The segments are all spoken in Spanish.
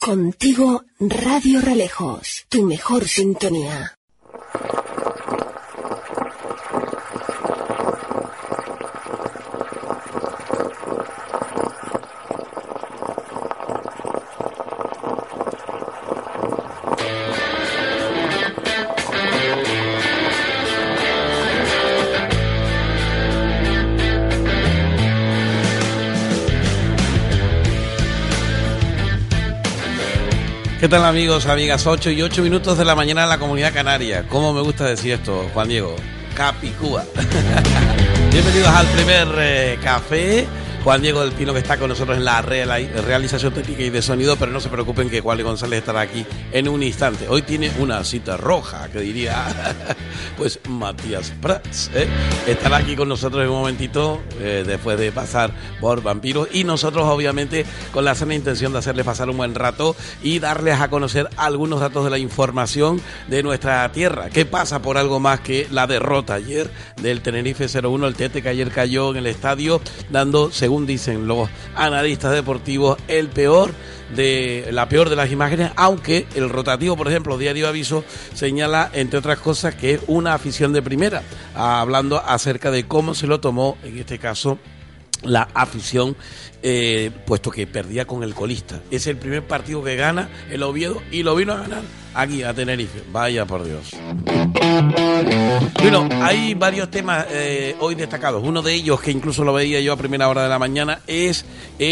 Contigo, Radio Relejos, tu mejor sintonía. ¿Qué tal, amigos, amigas? 8 y 8 minutos de la mañana en la Comunidad Canaria. ¿Cómo me gusta decir esto, Juan Diego? Capicúa. Bienvenidos al primer café. Juan Diego del Pino, que está con nosotros en la realización técnica y de sonido, pero no se preocupen que Wally González estará aquí en un instante. Hoy tiene una cita roja, que diría pues Matías Prats, estará aquí con nosotros en un momentito, después de pasar por Vampiros, y nosotros obviamente con la sana intención de hacerles pasar un buen rato y darles a conocer algunos datos de la información de nuestra tierra. ¿Qué pasa por algo más que la derrota ayer del Tenerife 0-1? El Tete, que ayer cayó en el estadio, dando, según dicen los analistas deportivos, la peor de las imágenes, aunque el rotativo, por ejemplo, Diario Aviso, señala, entre otras cosas, que es una afición de primera, hablando acerca de cómo se lo tomó, en este caso, la afición, puesto que perdía con el colista. Es el primer partido que gana el Oviedo y lo vino a ganar aquí a Tenerife. Vaya por Dios. Bueno, hay varios temas hoy destacados. Uno de ellos, que incluso lo veía yo a primera hora de la mañana, es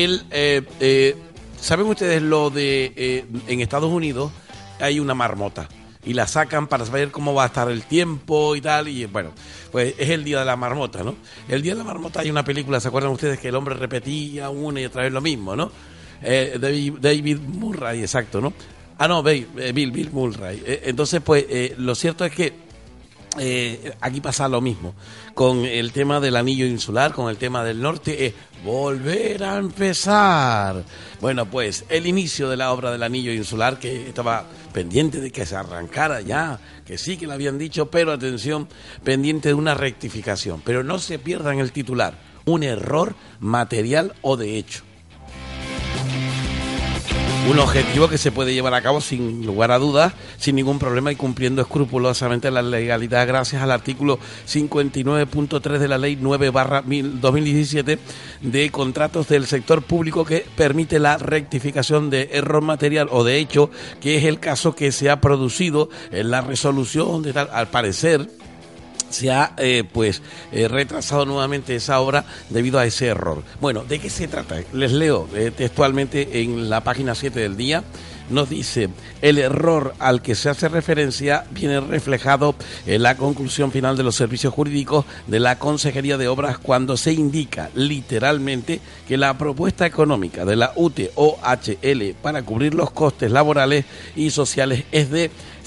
¿saben ustedes lo de en Estados Unidos hay una marmota y la sacan para saber cómo va a estar el tiempo y tal? Y bueno, pues es el día de la marmota, ¿no? El día de la marmota, hay una película, ¿se acuerdan ustedes? Que el hombre repetía una y otra vez lo mismo, ¿no? David Murray, exacto, ¿no? Ah, no, Bill Murray. Entonces, pues, lo cierto es que aquí pasa lo mismo con el tema del anillo insular, con el tema del norte, volver a empezar. Bueno, pues el inicio de la obra del anillo insular, que estaba pendiente de que se arrancara ya, que sí que lo habían dicho, pero atención, pendiente de una rectificación. Pero no se pierdan el titular: un error material o de hecho. Un objetivo que se puede llevar a cabo sin lugar a dudas, sin ningún problema y cumpliendo escrupulosamente la legalidad, gracias al artículo 59.3 de la Ley 9/2017 de contratos del sector público, que permite la rectificación de error material o de hecho, que es el caso que se ha producido en la resolución de tal. Al parecer se ha retrasado nuevamente esa obra debido a ese error. Bueno, ¿de qué se trata? Les leo textualmente en la página 7 del Día. Nos dice: el error al que se hace referencia viene reflejado en la conclusión final de los servicios jurídicos de la Consejería de Obras, cuando se indica literalmente que la propuesta económica de la UTE-OHL para cubrir los costes laborales y sociales es de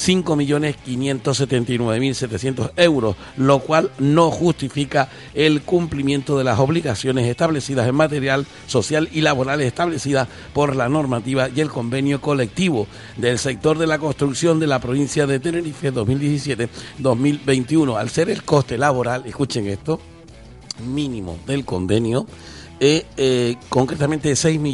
5.579.700 euros, lo cual no justifica el cumplimiento de las obligaciones establecidas en material social y laborales establecidas por la normativa y el convenio colectivo del sector de la construcción de la provincia de Tenerife 2017-2021, al ser el coste laboral, escuchen esto, mínimo del convenio, concretamente de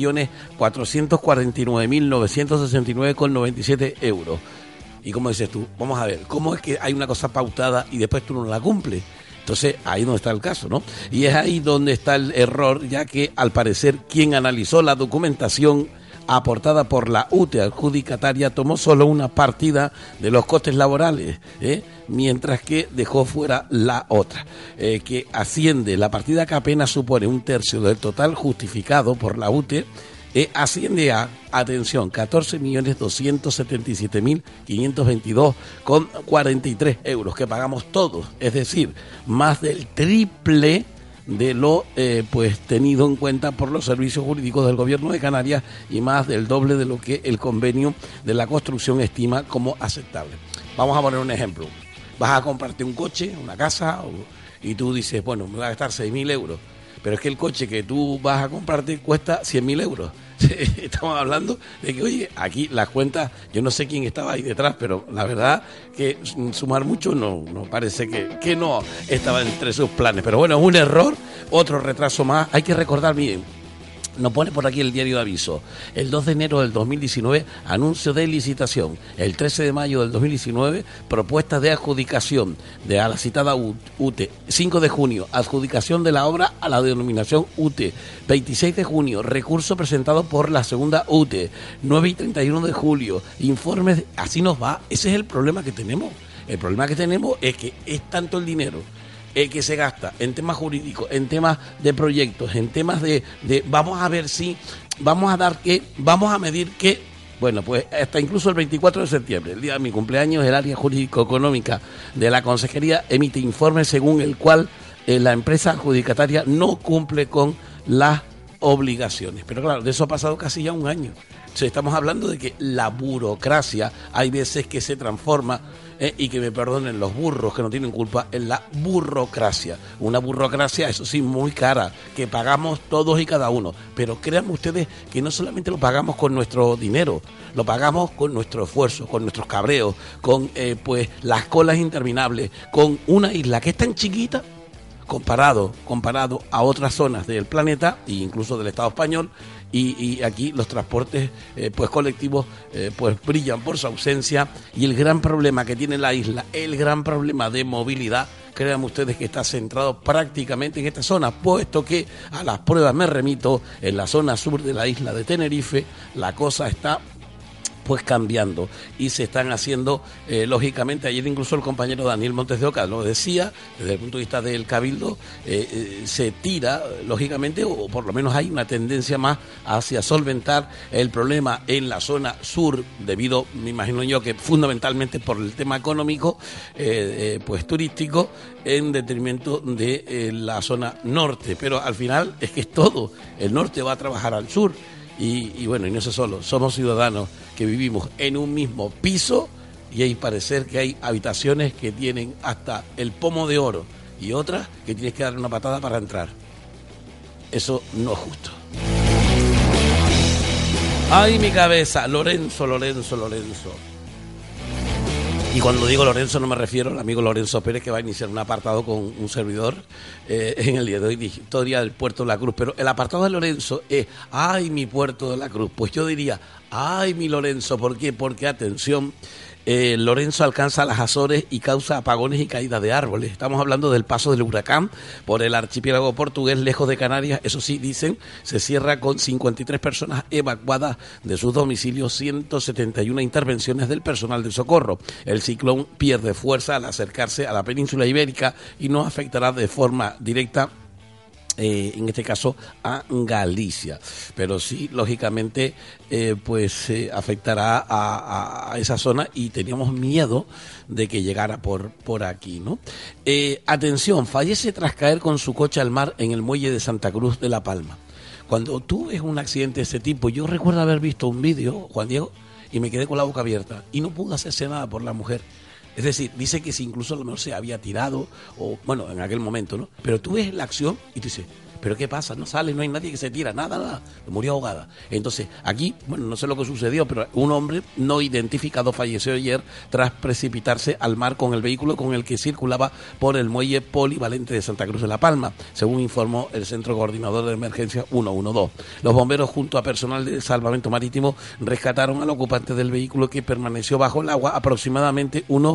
6.449.969,97 euros. Y como dices tú, vamos a ver, ¿cómo es que hay una cosa pautada y después tú no la cumples? Entonces, ahí no está el caso, ¿no? Y es ahí donde está el error, ya que, al parecer, quien analizó la documentación aportada por la UTE adjudicataria tomó solo una partida de los costes laborales, mientras que dejó fuera la otra, que asciende, la partida que apenas supone un tercio del total justificado por la UTE, asciende a, atención, 14.277.522,43 euros que pagamos todos, es decir, más del triple de lo tenido en cuenta por los servicios jurídicos del Gobierno de Canarias, y más del doble de lo que el convenio de la construcción estima como aceptable. Vamos a poner un ejemplo. Vas a comprarte un coche, una casa, y tú dices, bueno, me voy a gastar 6.000 euros. Pero es que el coche que tú vas a comprarte cuesta 100.000 euros. Estamos hablando de que, oye, aquí las cuentas, yo no sé quién estaba ahí detrás, pero la verdad que sumar mucho no parece que no estaba entre sus planes. Pero bueno, es un error, otro retraso más. Hay que recordar, miren, Nos pone por aquí el diario de aviso. El 2 de enero del 2019, anuncio de licitación. El 13 de mayo del 2019, propuesta de adjudicación de a la citada UTE. 5 de junio, adjudicación de la obra a la denominación UTE. 26 de junio, recurso presentado por la segunda UTE. 9 y 31 de julio, informes. Así nos va. Ese es el problema que tenemos. El problema que tenemos es que es tanto el dinero que se gasta en temas jurídicos, en temas de proyectos, en temas de vamos a ver si, vamos a dar qué, vamos a medir qué. Bueno, pues hasta incluso el 24 de septiembre, el día de mi cumpleaños, el área jurídico-económica de la Consejería emite informe según el cual la empresa adjudicataria no cumple con las obligaciones. Pero claro, de eso ha pasado casi ya un año. Estamos hablando de que la burocracia hay veces que se transforma, y que me perdonen los burros que no tienen culpa, en la burocracia. Una burocracia, eso sí, muy cara, que pagamos todos y cada uno. Pero créanme ustedes que no solamente lo pagamos con nuestro dinero, lo pagamos con nuestro esfuerzo, con nuestros cabreos, con pues las colas interminables, con una isla que es tan chiquita comparado a otras zonas del planeta e incluso del Estado español, y aquí los transportes pues colectivos pues brillan por su ausencia, y el gran problema que tiene la isla, el gran problema de movilidad, créanme ustedes que está centrado prácticamente en esta zona, puesto que a las pruebas me remito, en la zona sur de la isla de Tenerife la cosa está pues cambiando y se están haciendo, lógicamente, ayer incluso el compañero Daniel Montes de Oca lo decía, desde el punto de vista del Cabildo, se tira, lógicamente, o por lo menos hay una tendencia más hacia solventar el problema en la zona sur, debido, me imagino yo, que fundamentalmente por el tema económico, pues turístico, en detrimento de la zona norte, pero al final es que es todo, el norte va a trabajar al sur. Y bueno, y no eso solo, somos ciudadanos que vivimos en un mismo piso y hay parecer que hay habitaciones que tienen hasta el pomo de oro y otras que tienes que dar una patada para entrar. Eso no es justo. ¡Ay, mi cabeza! Lorenzo. Y cuando digo Lorenzo no me refiero al amigo Lorenzo Pérez, que va a iniciar un apartado con un servidor en el día de hoy de historia del Puerto de la Cruz. Pero el apartado de Lorenzo es ¡ay, mi Puerto de la Cruz! Pues yo diría ¡ay, mi Lorenzo! ¿Por qué? Porque, atención, Lorenzo alcanza las Azores y causa apagones y caídas de árboles. Estamos hablando del paso del huracán por el archipiélago portugués lejos de Canarias. Eso sí, dicen, se cierra con 53 personas evacuadas de sus domicilios, 171 intervenciones del personal de socorro. El ciclón pierde fuerza al acercarse a la península ibérica y no afectará de forma directa en este caso a Galicia, pero sí, lógicamente, pues afectará a esa zona y teníamos miedo de que llegara por aquí, ¿no? Atención, fallece tras caer con su coche al mar en el muelle de Santa Cruz de La Palma. Cuando tú ves un accidente de ese tipo, yo recuerdo haber visto un vídeo, Juan Diego, y me quedé con la boca abierta y no pude hacerse nada por la mujer. Es decir, dice que si incluso a lo mejor se había tirado, o bueno, en aquel momento, ¿no? Pero tú ves la acción y tú dices, ¿pero qué pasa? No sale, no hay nadie que se tira, nada, murió ahogada. Entonces, aquí, bueno, no sé lo que sucedió, pero un hombre no identificado falleció ayer tras precipitarse al mar con el vehículo con el que circulaba por el muelle polivalente de Santa Cruz de La Palma, según informó el Centro Coordinador de Emergencia 112. Los bomberos, junto a personal de salvamento marítimo, rescataron al ocupante del vehículo, que permaneció bajo el agua aproximadamente unos,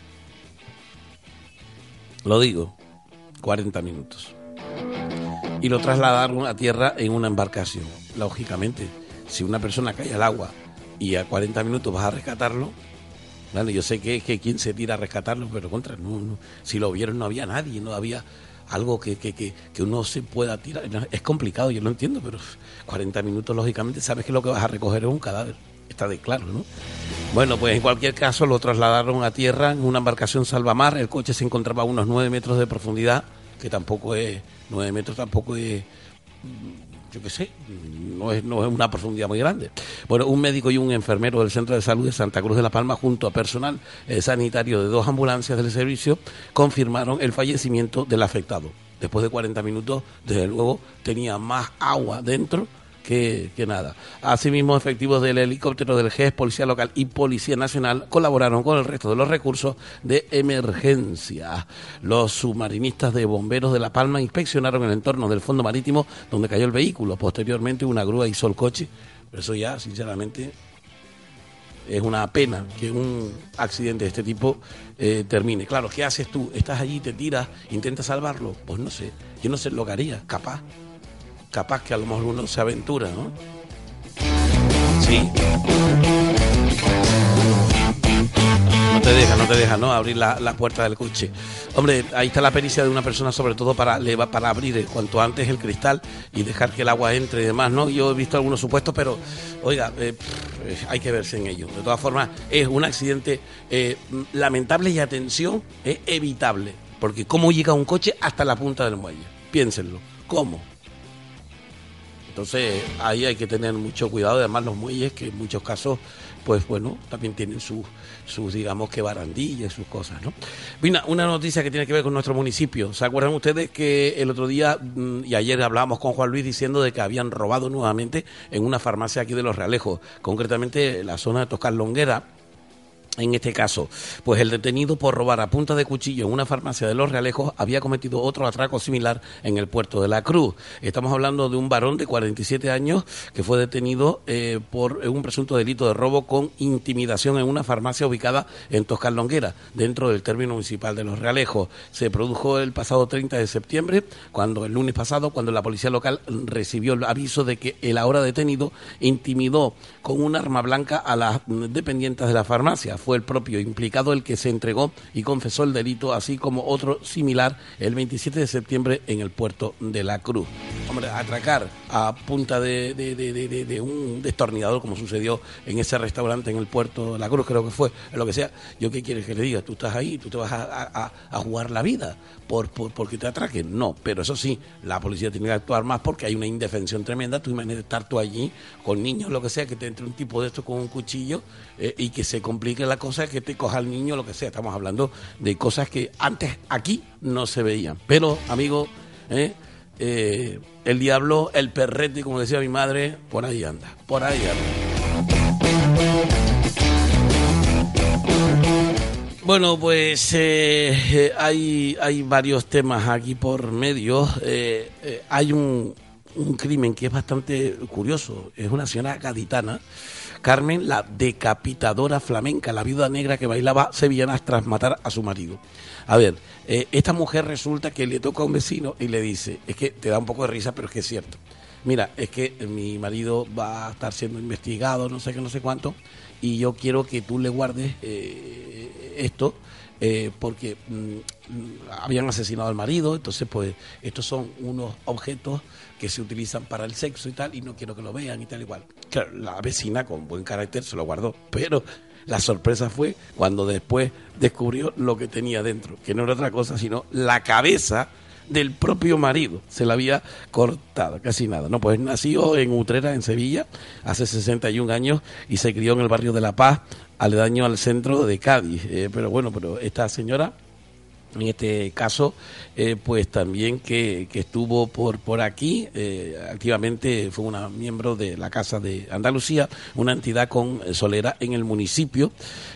lo digo, 40 minutos. Y lo trasladaron a tierra en una embarcación. Lógicamente, si una persona cae al agua y a 40 minutos vas a rescatarlo, bueno, yo sé que quien se tira a rescatarlo, pero no, si lo vieron no había nadie, no había algo que uno se pueda tirar. Es complicado, yo lo entiendo, pero 40 minutos, lógicamente, sabes que lo que vas a recoger es un cadáver. Está de claro, ¿no? Bueno, pues en cualquier caso lo trasladaron a tierra en una embarcación salvamar. El coche se encontraba a unos 9 metros de profundidad, que tampoco es 9 metros, tampoco es, yo qué sé, no es una profundidad muy grande. Bueno, un médico y un enfermero del Centro de Salud de Santa Cruz de La Palma, junto a personal sanitario de 2 ambulancias del servicio, confirmaron el fallecimiento del afectado. Después de 40 minutos, desde luego, tenía más agua dentro que nada. Asimismo, efectivos del helicóptero del GES, Policía Local y Policía Nacional colaboraron con el resto de los recursos de emergencia. Los submarinistas de bomberos de La Palma inspeccionaron el entorno del fondo marítimo donde cayó el vehículo. Posteriormente, una grúa hizo el coche. Pero eso ya, sinceramente, es una pena que un accidente de este tipo termine. Claro, ¿qué haces tú? Estás allí, te tiras, intentas salvarlo. Pues no sé, yo no sé lo que haría, capaz que a lo mejor uno se aventura, ¿no? Sí. No te deja, ¿no? Abrir la puerta del coche. Hombre, ahí está la pericia de una persona, sobre todo para abrir cuanto antes el cristal y dejar que el agua entre y demás, ¿no? Yo he visto algunos supuestos, pero, oiga, hay que verse en ello. De todas formas, es un accidente lamentable y, atención, es evitable. Porque ¿cómo llega un coche hasta la punta del muelle? Piénsenlo. ¿Cómo? Entonces, ahí hay que tener mucho cuidado. Además, los muelles, que en muchos casos, pues bueno, también tienen sus digamos que barandillas y sus cosas, ¿no? Mira, una noticia que tiene que ver con nuestro municipio. ¿Se acuerdan ustedes que el otro día y ayer hablábamos con Juan Luis diciendo de que habían robado nuevamente en una farmacia aquí de Los Realejos, concretamente en la zona de Toscar Longuera? En este caso, pues el detenido por robar a punta de cuchillo en una farmacia de Los Realejos había cometido otro atraco similar en el puerto de la Cruz. Estamos hablando de un varón de 47 años que fue detenido por un presunto delito de robo con intimidación en una farmacia ubicada en Toscar Longuera, dentro del término municipal de Los Realejos. Se produjo el pasado 30 de septiembre, el lunes pasado, cuando la policía local recibió el aviso de que el ahora detenido intimidó con un arma blanca a las dependientes de la farmacia. Fue el propio implicado el que se entregó y confesó el delito, así como otro similar el 27 de septiembre en el puerto de la Cruz. Hombre, atracar a punta de un destornillador, como sucedió en ese restaurante en el puerto de la Cruz, creo que fue, lo que sea. ¿Yo qué quieres que le diga? Tú estás ahí, tú te vas a jugar la vida porque te atraquen. No, pero eso sí, la policía tiene que actuar más porque hay una indefensión tremenda. Tú imagínate estar tú allí con niños, lo que sea, que te entre un tipo de esto con un cuchillo y que se complique la cosa, que te coja el niño, lo que sea. Estamos hablando de cosas que antes aquí no se veían. Pero, amigo, el diablo, el perrete, como decía mi madre, por ahí anda, por ahí anda. Bueno, pues hay varios temas aquí por medio. Hay un crimen que es bastante curioso. Es una señora gaditana, Carmen, la decapitadora flamenca, la viuda negra que bailaba sevillanas tras matar a su marido. A ver, esta mujer resulta que le toca a un vecino y le dice, es que te da un poco de risa, pero es que es cierto. Mira, es que mi marido va a estar siendo investigado, no sé qué, no sé cuánto, y yo quiero que tú le guardes esto, porque habían asesinado al marido, entonces pues estos son unos objetos que se utilizan para el sexo y tal, y no quiero que lo vean y tal igual. Claro, la vecina con buen carácter se lo guardó, pero la sorpresa fue cuando después descubrió lo que tenía dentro, que no era otra cosa sino la cabeza del propio marido. Se la había cortado, casi nada. No, pues nació en Utrera, en Sevilla, hace 61 años y se crió en el barrio de La Paz, aledaño al centro de Cádiz. Pero esta señora, en este caso, pues también que estuvo por aquí, activamente fue una miembro de la Casa de Andalucía, una entidad con solera en el municipio,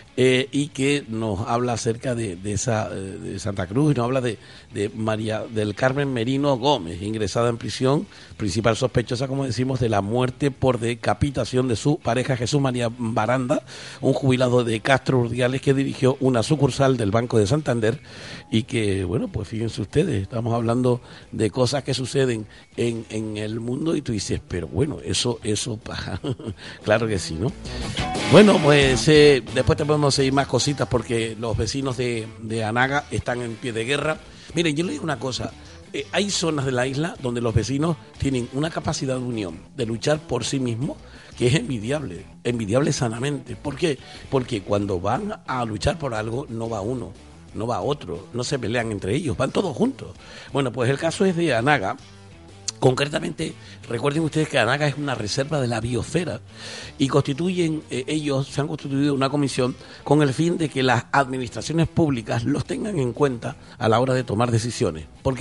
y que nos habla acerca de Santa Cruz, y nos habla de María del Carmen Merino Gómez, ingresada en prisión, principal sospechosa, como decimos, de la muerte por decapitación de su pareja Jesús María Baranda, un jubilado de Castro Urdiales que dirigió una sucursal del Banco de Santander, y que, bueno, pues fíjense ustedes, estamos hablando de cosas que suceden en el mundo y tú dices, pero bueno, eso pasa. Claro que sí, ¿no? Bueno, pues después te podemos seguir más cositas porque los vecinos de Anaga están en pie de guerra. Miren, yo les digo una cosa, hay zonas de la isla donde los vecinos tienen una capacidad de unión, de luchar por sí mismos, que es envidiable sanamente. ¿Por qué? Porque cuando van a luchar por algo no va uno, no va otro, no se pelean entre ellos, van todos juntos. Bueno, pues el caso es de Anaga. Concretamente, recuerden ustedes que Anaga es una reserva de la biosfera y ellos se han constituido una comisión con el fin de que las administraciones públicas los tengan en cuenta a la hora de tomar decisiones. ¿Por qué?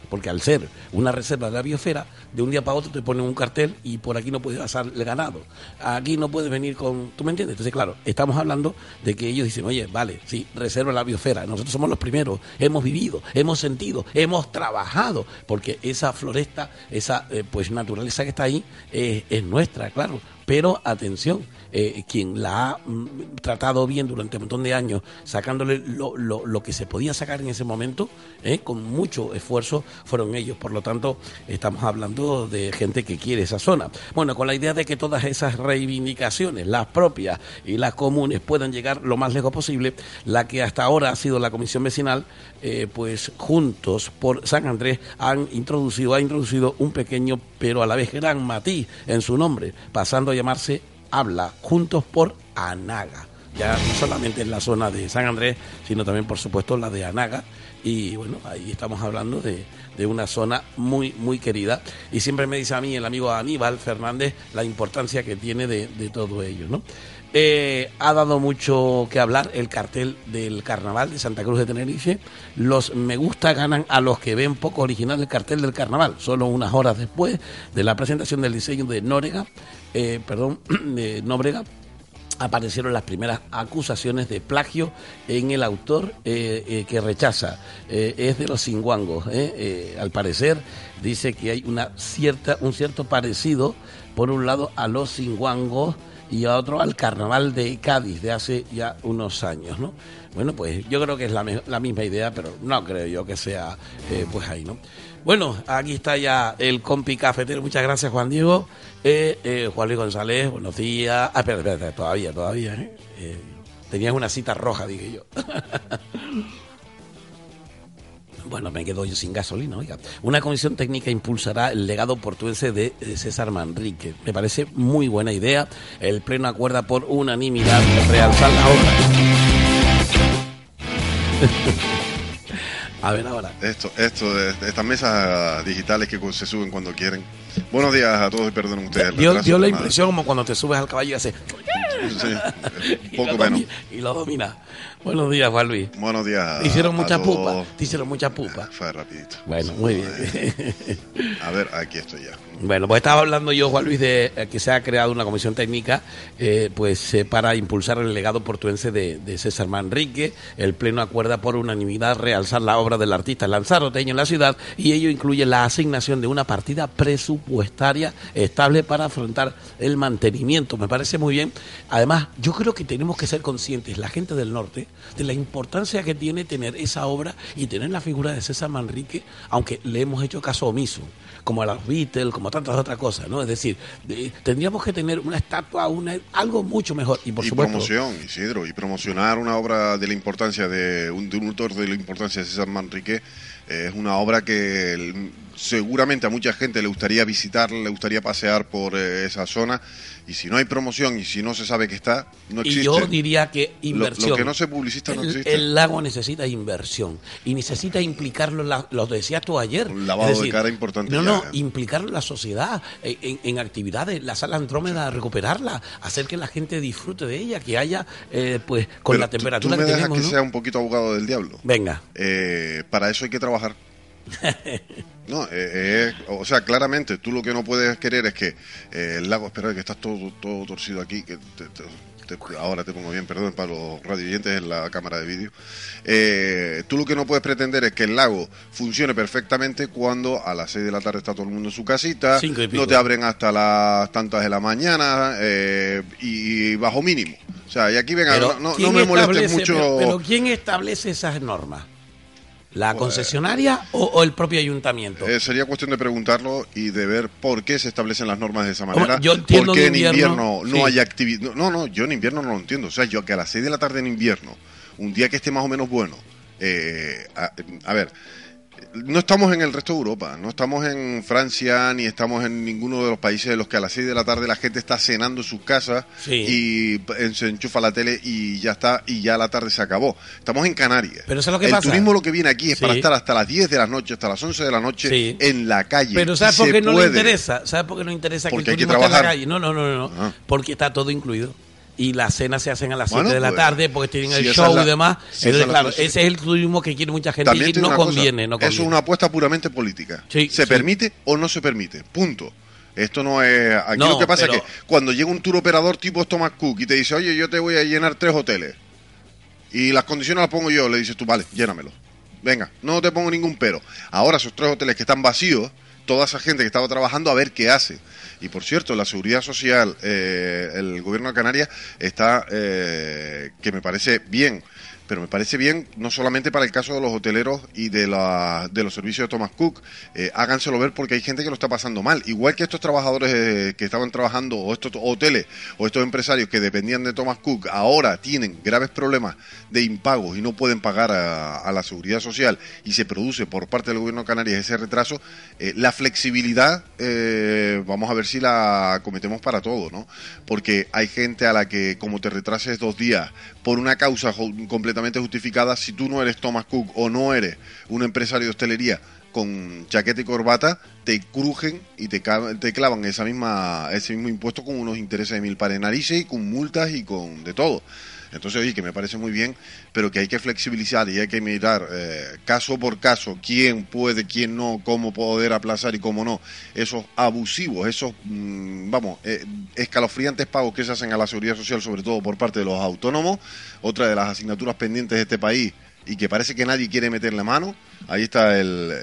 porque al ser una reserva de la biosfera, de un día para otro te ponen un cartel y por aquí no puedes pasar el ganado, aquí no puedes venir con... ¿Tú me entiendes? Entonces, claro, estamos hablando de que ellos dicen, oye, vale, sí, reserva la biosfera, nosotros somos los primeros, hemos vivido, hemos sentido, hemos trabajado, porque esa floresta, esa pues naturaleza que está ahí es nuestra, claro. Pero atención, quien la ha tratado bien durante un montón de años, sacándole lo que se podía sacar en ese momento, con mucho esfuerzo, fueron ellos. Por lo tanto, estamos hablando de gente que quiere esa zona. Bueno, con la idea de que todas esas reivindicaciones, las propias y las comunes, puedan llegar lo más lejos posible, la que hasta ahora ha sido la Comisión Vecinal, pues juntos por San Andrés ha introducido un pequeño pero a la vez gran matiz en su nombre, pasando a llamarse Habla Juntos por Anaga. Ya no solamente en la zona de San Andrés, sino también, por supuesto, la de Anaga. Y bueno, ahí estamos hablando de una zona muy, muy querida. Y siempre me dice a mí el amigo Aníbal Fernández la importancia que tiene de todo ello, ¿no? Ha dado mucho que hablar el cartel del carnaval de Santa Cruz de Tenerife. Los me gusta ganan a los que ven poco original el cartel del carnaval. Solo unas horas después de la presentación del diseño de Nóbrega, aparecieron las primeras acusaciones de plagio en el autor, que rechaza. Es de los Cinguangos. Al parecer dice que hay un cierto parecido, por un lado, a los Cinguangos y a otro al carnaval de Cádiz de hace ya unos años, ¿no? Bueno, pues yo creo que es la misma idea, pero no creo yo que sea pues ahí, ¿no? Bueno, aquí está ya el compi cafetero. Muchas gracias, Juan Diego. Juan Luis González, buenos días. Espera, todavía. Tenías una cita roja, dije yo. Bueno, me quedo yo sin gasolina, oiga. Una comisión técnica impulsará el legado portuense de César Manrique. Me parece muy buena idea. El Pleno acuerda por unanimidad realzar la obra. A ver ahora. Esto de estas mesas digitales que se suben cuando quieren. Buenos días a todos y perdonen ustedes. Dio la impresión como cuando te subes al caballo y haces... Sí, poco menos. Y lo domina. Buenos días, Juan Luis. Buenos días. ¿Te hicieron muchas pupas? Fue rapidito. Bueno, muy bien. A ver, aquí estoy ya. Bueno, pues estaba hablando yo, Juan Luis, de que se ha creado una comisión técnica para impulsar el legado portuense de César Manrique. El Pleno acuerda por unanimidad realzar la obra del artista lanzaroteño en la ciudad, y ello incluye la asignación de una partida presupuestaria estable para afrontar el mantenimiento. Me parece muy bien. Además, yo creo que tenemos que ser conscientes, la gente del norte, de la importancia que tiene tener esa obra y tener la figura de César Manrique, aunque le hemos hecho caso omiso, como a los Beatles, como tantas otras cosas, ¿no? Es decir, tendríamos que tener una estatua, algo mucho mejor. Y por supuesto, promoción, Isidro, y promocionar una obra de la importancia de un autor de la importancia de César Manrique. Es una obra que seguramente a mucha gente le gustaría visitar, le gustaría pasear por esa zona, y si no hay promoción y si no se sabe que está, no existe. Y yo diría que inversión. Lo que no se publicita no existe. El lago necesita inversión y necesita implicarlo, lo decías tú ayer. Un lavado de cara importante. Implicarlo en la sociedad, en actividades, la sala Andrómeda, recuperarla, hacer que la gente disfrute de ella, que haya, pues, con pero la temperatura que tenemos. ¿Tú me dejas tenemos, que sea un poquito abogado del diablo? Venga. Para eso hay que trabajar. No, o sea, claramente tú lo que no puedes querer es que el lago, espera que estás todo torcido aquí, que ahora te pongo bien, perdón, para los radioyentes en la cámara de vídeo. Tú lo que no puedes pretender es que el lago funcione perfectamente cuando a las 6 de la tarde está todo el mundo en su casita, no te abren hasta las tantas de la mañana, y bajo mínimo. O sea, y aquí venga, no me molestes mucho. Pero ¿quién establece esas normas? ¿La concesionaria o el propio ayuntamiento? Sería cuestión de preguntarlo y de ver por qué se establecen las normas de esa manera. Yo entiendo. ¿Por qué en invierno no hay actividad? No, yo en invierno no lo entiendo. O sea, yo que a las 6 de la tarde en invierno, un día que esté más o menos bueno, a ver, no estamos en el resto de Europa, no estamos en Francia, ni estamos en ninguno de los países en los que a las 6 de la tarde la gente está cenando en sus casas, y se enchufa la tele y ya está, y ya la tarde se acabó. Estamos en Canarias. Pero eso es lo que el pasa. Turismo lo que viene aquí es para estar hasta las 10 de la noche, hasta las 11 de la noche en la calle. Pero ¿sabes por qué no le interesa? ¿Sabes por qué no interesa que el turismo esté en la calle? No. Porque está todo incluido. y las cenas se hacen a las 7 Bueno, de la pues, tarde porque tienen si el esa show es la- y demás. si Entonces, esa es la claro, posición. ese es el turismo que quiere mucha gente También y te digo no una cosa, conviene, no conviene. Eso es una apuesta puramente política. Sí, ¿Se sí. permite o no se permite? Punto. Esto no es... Aquí No, lo que pasa pero- es que cuando llega un tour operador tipo Thomas Cook y te dice, oye, yo te voy a llenar 3 hoteles y las condiciones las pongo yo, le dices tú, vale, llénamelo. Venga, no te pongo ningún pero. Ahora esos 3 hoteles que están vacíos, toda esa gente que estaba trabajando a ver qué hace. Y por cierto, la seguridad social, el gobierno de Canarias está, que me parece bien, pero me parece bien no solamente para el caso de los hoteleros y de los servicios de Thomas Cook, háganselo ver porque hay gente que lo está pasando mal. Igual que estos trabajadores que estaban trabajando, o estos hoteles, o estos empresarios que dependían de Thomas Cook, ahora tienen graves problemas de impagos y no pueden pagar a la seguridad social y se produce por parte del gobierno de Canarias ese retraso, la flexibilidad, vamos a ver si la cometemos para todo, ¿no? Porque hay gente a la que, como te retrases 2 días por una causa completamente justificada, si tú no eres Thomas Cook o no eres un empresario de hostelería con chaqueta y corbata, te crujen y te clavan ese mismo impuesto con unos intereses de 1000 pares de narices y con multas y con de todo. Entonces, oye, que me parece muy bien, pero que hay que flexibilizar y hay que mirar caso por caso quién puede, quién no, cómo poder aplazar y cómo no. Esos abusivos, esos, escalofriantes pagos que se hacen a la seguridad social, sobre todo por parte de los autónomos, otra de las asignaturas pendientes de este país y que parece que nadie quiere meterle mano. Ahí está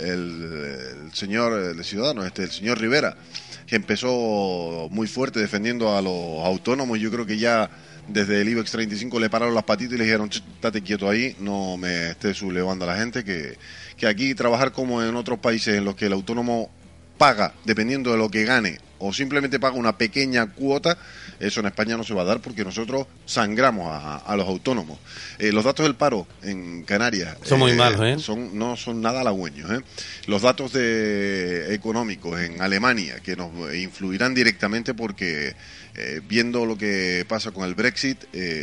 el señor de Ciudadanos, el señor Rivera, que empezó muy fuerte defendiendo a los autónomos. Yo creo que ya desde el IBEX 35 le pararon las patitas y le dijeron, estate quieto ahí, no me estés sublevando a la gente, que aquí trabajar como en otros países en los que el autónomo paga, dependiendo de lo que gane, o simplemente paga una pequeña cuota, eso en España no se va a dar porque nosotros sangramos a los autónomos. Los datos del paro en Canarias son muy malos, no son nada halagüeños. Los datos económicos en Alemania, que nos influirán directamente porque viendo lo que pasa con el Brexit,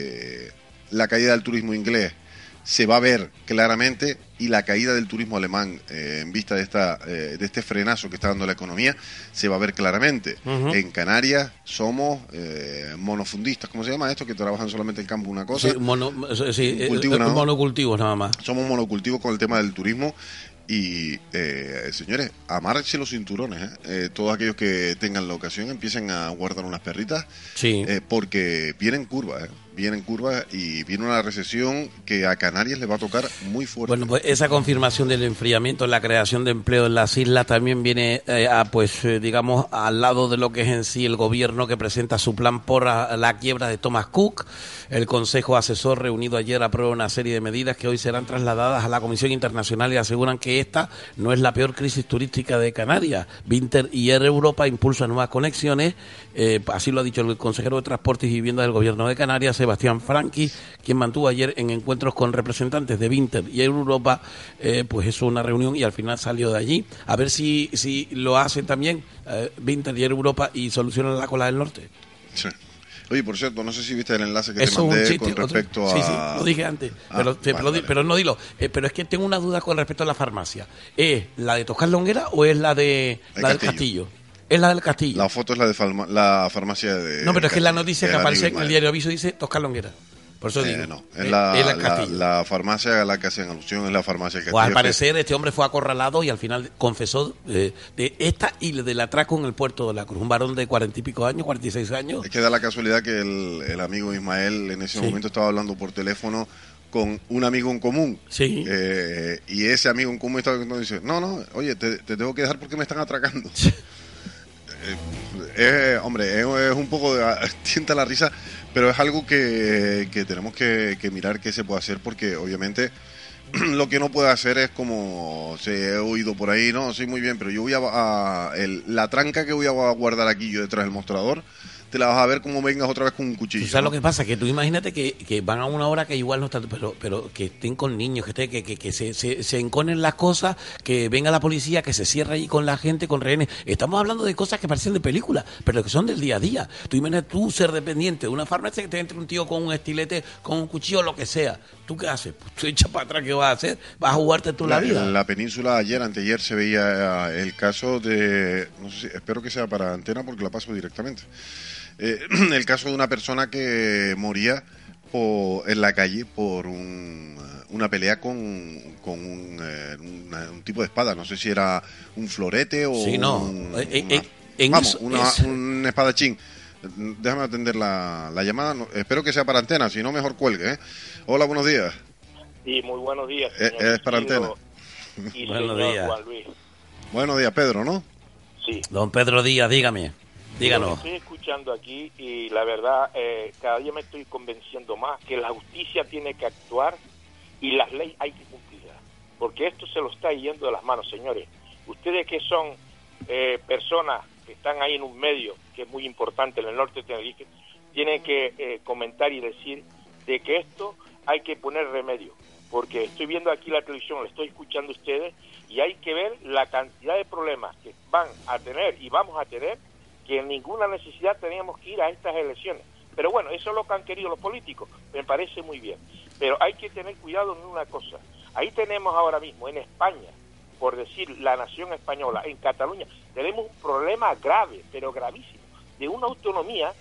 la caída del turismo inglés se va a ver claramente y la caída del turismo alemán en vista de este frenazo que está dando la economía se va a ver claramente. Uh-huh. En Canarias somos monofundistas, ¿cómo se llama esto? Que trabajan solamente en campo una cosa. Monocultivos nada más. Somos monocultivos con el tema del turismo. Y señores, amárrense los cinturones, todos aquellos que tengan la ocasión empiecen a guardar unas perritas, sí. Porque vienen curvas y viene una recesión que a Canarias le va a tocar muy fuerte. Bueno, pues esa confirmación del enfriamiento, la creación de empleo en las islas también viene digamos al lado de lo que es en sí el gobierno que presenta su plan por la quiebra de Thomas Cook. El Consejo Asesor reunido ayer aprueba una serie de medidas que hoy serán trasladadas a la Comisión Internacional y aseguran que esta no es la peor crisis turística de Canarias. Vinter y Air Europa impulsan nuevas conexiones, así lo ha dicho el consejero de Transportes y Vivienda del Gobierno de Canarias, Sebastián Franqui, quien mantuvo ayer en encuentros con representantes de Vinter y Air Europa, pues eso, una reunión y al final salió de allí. A ver si lo hacen también Vinter y Air Europa y solucionan la cola del norte. Sí. Oye, por cierto, no sé si viste el enlace que eso te mandé es un chiste, con respecto sí, a... Sí, lo dije antes, vale. Pero no dilo. Pero es que tengo una duda con respecto a la farmacia. ¿Es la de Toscar Longuera o es la del Castillo? Es la del Castillo. La foto es la de la farmacia de... No, pero es que la noticia que aparece en el Ismael. diario Aviso dice Toscar Longuera. Por eso digo. No, es la farmacia a la que hacen alusión, es la farmacia del Castillo. Pues al parecer este hombre fue acorralado y al final confesó de esta y del atraco en el puerto de la Cruz. Un varón de 40 y pico años, 46 años. Es que da la casualidad que el amigo Ismael en ese momento estaba hablando por teléfono con un amigo en común. Sí. Y ese amigo en común estaba diciendo, no, oye, te tengo que dejar porque me están atracando. Hombre, es un poco tienta la risa, pero es algo que tenemos que mirar qué se puede hacer, porque obviamente lo que no puede hacer es como se he oído por ahí, no, sí, muy bien, pero yo voy la tranca que voy a guardar aquí yo detrás del mostrador, te la vas a ver como vengas otra vez con un cuchillo. ¿Tú sabes lo que pasa? Que tú imagínate que van a una hora que igual no están, pero que estén con niños, que se enconen las cosas, que venga la policía, que se cierre ahí con la gente, con rehenes. Estamos hablando de cosas que parecen de película, pero que son del día a día. Tú imagínate tú ser dependiente de una farmacia que te entre un tío con un estilete, con un cuchillo, lo que sea. ¿Tú qué haces? Pues tú echas para atrás, ¿qué vas a hacer? ¿Vas a jugarte tú la vida? En la península anteayer se veía el caso de, no sé si, espero que sea para Antena porque la paso directamente. el caso de una persona que moría en la calle por una pelea con un tipo de espada. No sé si era un florete o sí, no. un espadachín. Déjame atender la llamada. Espero que sea para Antena, si no mejor cuelgue. Hola, buenos días. Sí, muy buenos días. Es para Antena. Y buenos señor días. Juan Luis. Buenos días, Pedro, ¿no? Sí. Don Pedro Díaz, dígame. Díganos. Estoy escuchando aquí y la verdad, cada día me estoy convenciendo más que la justicia tiene que actuar y las leyes hay que cumplirlas. Porque esto se lo está yendo de las manos, señores. Ustedes que son personas que están ahí en un medio que es muy importante en el norte de Tenerife, tienen que comentar y decir de que esto hay que poner remedio. Porque estoy viendo aquí la televisión, lo estoy escuchando a ustedes y hay que ver la cantidad de problemas que van a tener y vamos a tener, que en ninguna necesidad teníamos que ir a estas elecciones. Pero bueno, eso es lo que han querido los políticos, me parece muy bien. Pero hay que tener cuidado en una cosa. Ahí tenemos ahora mismo, en España, por decir la nación española, en Cataluña, tenemos un problema grave, pero gravísimo, de una autonomía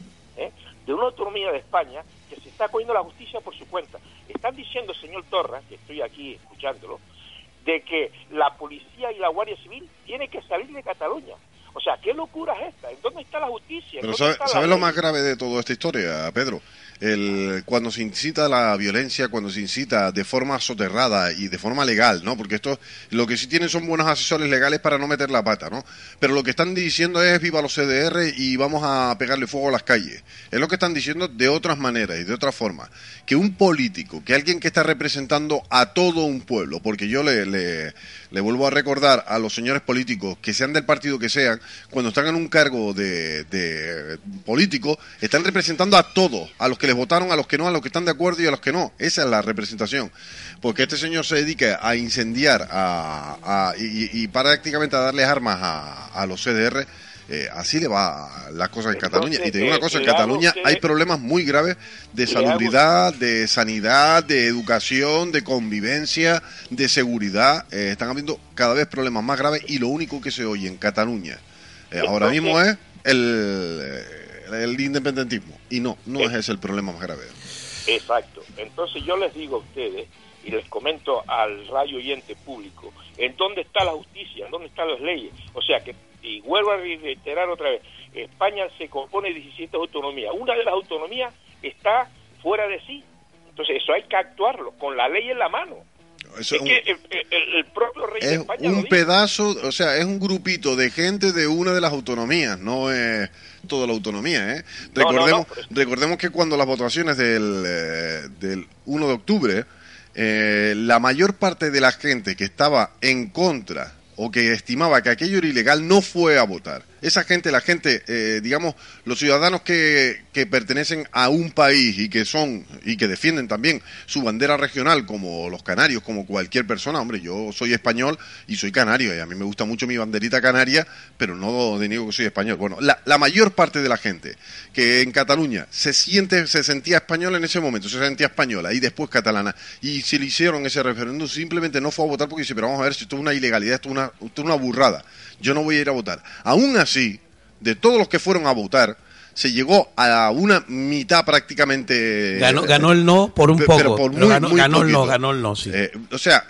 de España que se está cogiendo la justicia por su cuenta. Están diciendo, señor Torra, que estoy aquí escuchándolo, de que la policía y la Guardia Civil tienen que salir de Cataluña. O sea, ¿qué locura es esta? ¿En dónde está la justicia? Pero ¿sabes lo más grave de toda esta historia, Pedro? Cuando se incita a la violencia, cuando se incita de forma soterrada y de forma legal, ¿no? Porque esto, lo que sí tienen son buenos asesores legales para no meter la pata, ¿no? Pero lo que están diciendo es viva los CDR y vamos a pegarle fuego a las calles. Es lo que están diciendo de otras maneras y de otra forma. Que un político, que alguien que está representando a todo un pueblo, porque yo le vuelvo a recordar a los señores políticos, que sean del partido que sean, cuando están en un cargo de político, están representando a todos, a los que les votaron, a los que no, a los que están de acuerdo y a los que no. Esa es la representación. Porque este señor se dedica a incendiar y prácticamente a darles armas a los CDR. Así le va las cosas en Cataluña. Y te digo una cosa, en Cataluña hay problemas muy graves de salubridad, de sanidad, de educación, de convivencia, de seguridad. Están habiendo cada vez problemas más graves y lo único que se oye en Cataluña ahora mismo es el independentismo. Y no es ese el problema más grave. Exacto. Entonces yo les digo a ustedes y les comento al radio oyente público, ¿en dónde está la justicia? ¿En dónde están las leyes? O sea que, y vuelvo a reiterar otra vez, España se compone de 17 autonomías. Una de las autonomías está fuera de sí. Entonces eso hay que actuarlo, con la ley en la mano. Eso es que el propio rey de España un pedazo, o sea, es un grupito de gente de una de las autonomías, no es toda la autonomía, ¿eh? Recordemos que cuando las votaciones del 1 de octubre, la mayor parte de la gente que estaba en contra o que estimaba que aquello era ilegal no fue a votar. Esa gente, digamos, los ciudadanos que pertenecen a un país y que defienden también su bandera regional, como los canarios, como cualquier persona. Hombre, yo soy español y soy canario, y a mí me gusta mucho mi banderita canaria, pero no deniego que soy español. Bueno, la mayor parte de la gente que en Cataluña se sentía española en ese momento, se sentía española y después catalana, y si le hicieron ese referéndum, simplemente no fue a votar porque dice, pero vamos a ver si esto es una ilegalidad, esto es una burrada. Yo no voy a ir a votar. Aún así, de todos los que fueron a votar, se llegó a una mitad prácticamente. Ganó el no por un poco. Pero ganó el no, sí. O sea,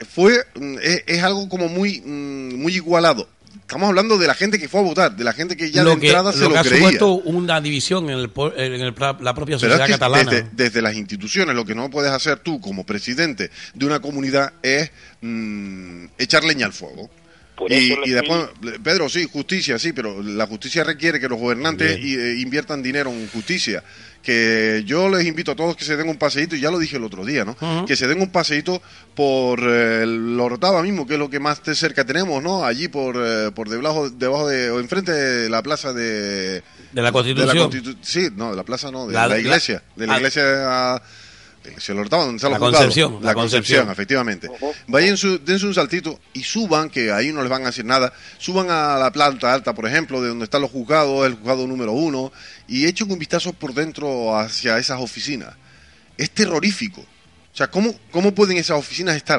es algo como muy igualado. Estamos hablando de la gente que fue a votar, de la gente que ya de entrada se lo creía. Lo que ha supuesto una división en la propia sociedad catalana. Desde las instituciones, lo que no puedes hacer tú como presidente de una comunidad es echar leña al fuego. Y después, Pedro, sí, justicia, sí, pero la justicia requiere que los gobernantes inviertan dinero en justicia. Que yo les invito a todos que se den un paseíto, y ya lo dije el otro día, ¿no? Uh-huh. Que se den un paseíto por el Orotava mismo, que es lo que más de cerca tenemos, ¿no? Allí por debajo o enfrente de la plaza de la Constitución. De la plaza no, de la iglesia. De la iglesia... Se lo donde está la Concepción. La Concepción, efectivamente. Uh-huh. Dense un saltito y suban, que ahí no les van a decir nada, suban a la planta alta, por ejemplo, de donde están los juzgados, el juzgado número 1, y echen un vistazo por dentro hacia esas oficinas. Es terrorífico. O sea, ¿cómo pueden esas oficinas estar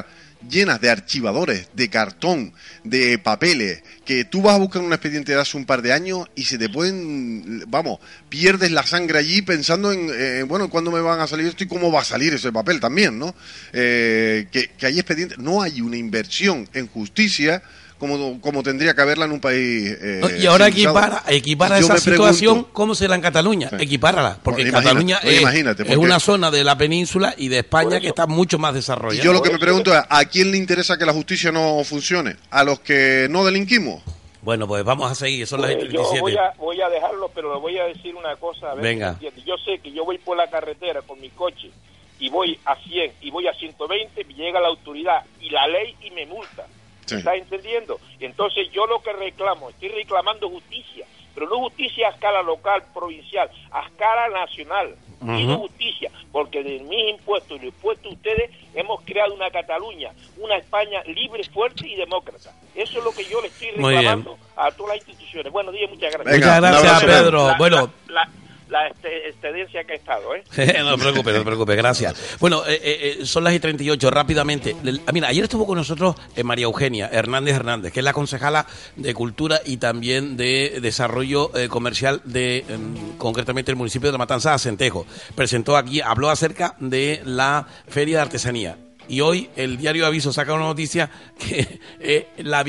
llenas de archivadores, de cartón, de papeles, que tú vas a buscar un expediente de hace un par de años y se te pueden, pierdes la sangre allí pensando en cuándo me van a salir esto y cómo va a salir ese papel también, ¿no? Que hay expedientes, no hay una inversión en justicia como tendría que haberla en un país y ahora equipara esa situación como será en Cataluña, sí. equipárala, porque Cataluña es una zona de la península y de España que está mucho más desarrollada. Y yo lo que me pregunto es, ¿a quién le interesa que la justicia no funcione? ¿A los que no delinquimos? Bueno, pues vamos a seguir, son las 37. Yo voy a dejarlo, pero le voy a decir una cosa, a ver. Venga. Si yo sé que yo voy por la carretera con mi coche y voy a 100 y voy a 120, me llega la autoridad y la ley y me multa. Sí. ¿Estás entendiendo? Entonces yo lo que estoy reclamando justicia, pero no justicia a escala local, provincial, a escala nacional. Y no justicia, porque de mis impuestos y los impuestos de ustedes hemos creado una Cataluña, una España libre, fuerte y demócrata. Eso es lo que yo le estoy reclamando a todas las instituciones. Bueno, dije muchas gracias. Muchas gracias, Pedro. La excedencia que ha estado, No te preocupes, gracias. Bueno, son las 38, rápidamente. Mira, ayer estuvo con nosotros María Eugenia Hernández, que es la concejala de Cultura y también de Desarrollo Comercial de, concretamente, el municipio de La Matanza, Acentejo. Habló acerca de la Feria de Artesanía. Y hoy el diario Aviso saca una noticia que la